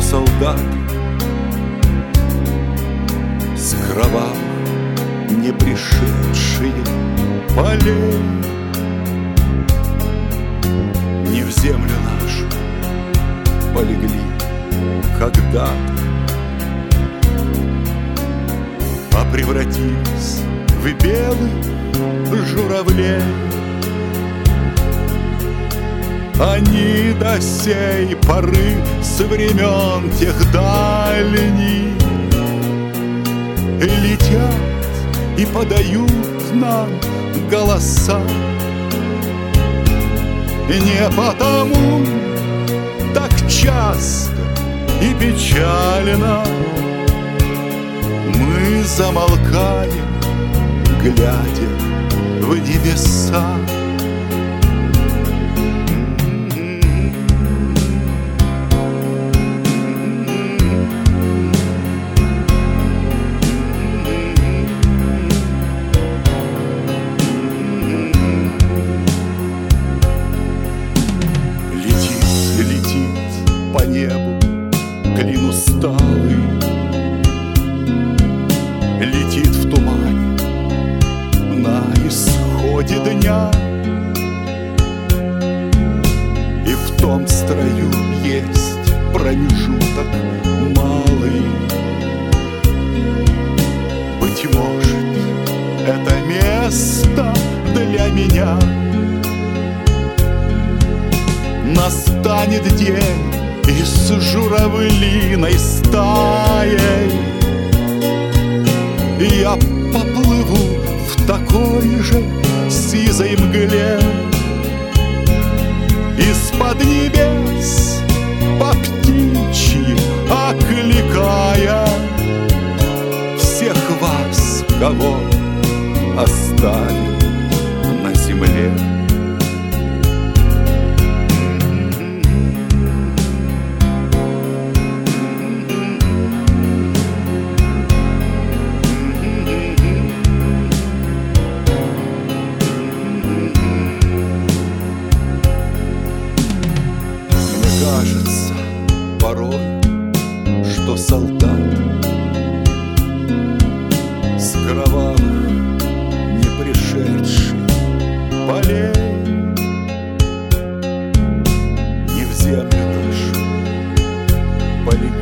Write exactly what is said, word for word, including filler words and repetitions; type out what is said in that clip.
солдат с кровавых не пришедшие полей, не в землю нашу полегли когда-то, а превратились в белых журавлей. Они до сей поры с времен тех дальних летят и подают нам голоса. Не потому так часто и печально мы замолкаем, глядя в небеса. По небу клин усталый, летит в тумане на исходе дня, и в том строю есть промежуток малый. Быть может, это место для меня. Настанет день, и с журавлиной стаей я поплыву в такой же сизой мгле, из-под небес по птичьи окликая всех вас, кого оставил на земле. Кажется порой, что солдат с кровавых не пришедший полей не в землю нашу полетел.